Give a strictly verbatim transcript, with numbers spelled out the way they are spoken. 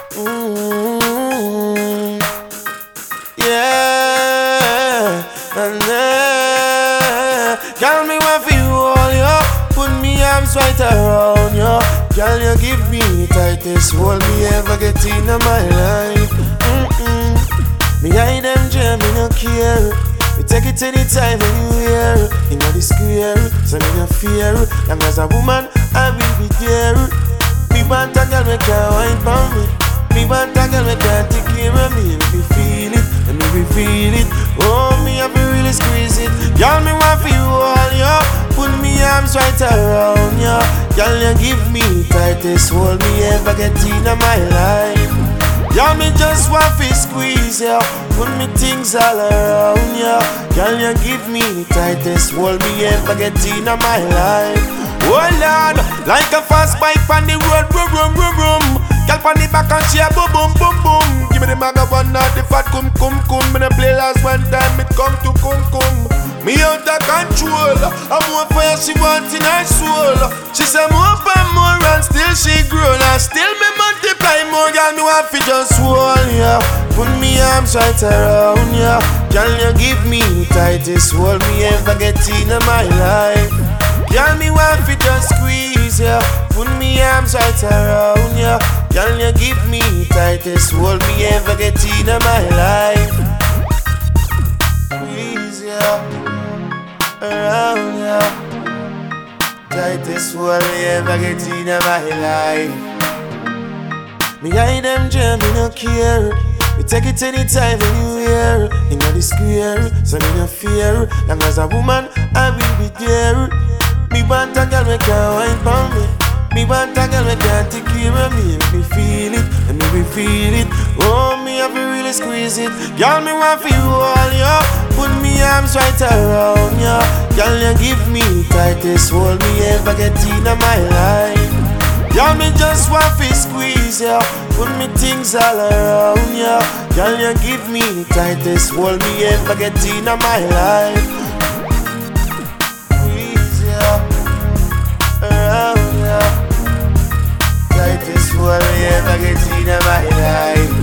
Mm, yeah, and then, girl, me want for you all, yo. Put me arms right around you. Girl, you give me the tightest hold me ever get in my life. Mm-mm. Me hide them jam, me no care. Me take it anytime, anywhere. In the square, so me no fear. Long as a woman, I will be there. Me want a girl, me can't wine for me. Me want a girl, me can't take care of me. Let me feel it, let me feel it. Oh, me have to really squeeze it. Girl, me want for you all, yo. Put me arms right around you. Girl, you give me the tightest hold me ever get in my life. Girl, me just want to squeeze you. Put me things all around you. Girl, you give me the tightest hold me ever get in my life. Oh Lord, like a fast bike on the road, boom, boom, boom, boom. Girl, on the back and she a boom, boom, boom, boom. Give me the maga one, not the fat, cum, cum, cum. Me the play last one time, it come to cum, cum. Me out of control. I'm more fire she want in her soul. She say more and more and still she grown. And still me multiply more. Girl, me want fi just hold ya. Put me arms right around ya. Girl, you give me the tightest hold me ever get in my life. Girl, me want fi just squeeze ya. Put me arms right around ya. Girl, you give me the tightest hold me ever get in my life. Squeeze ya around ya. Tightest hold me ever get in my life. Me hide them jam, me no care. Me take it anytime, anywhere. In the square, so me no fear. Long as a woman, I will be there. Me want a girl, me can't wine for me. Me want a girl, me can't take care of me. Let me feel it, let me feel it. Oh, me have to really squeeze it. Girl, me want for you all, yo. Put me arms right around you. Girl, you give me the tightest hold me ever get in my life. Girl, me just want to squeeze you. Put me things all around you. Girl, you give me the tightest hold me ever get in my life. Squeeze you around you. Tightest hold me ever get in my life.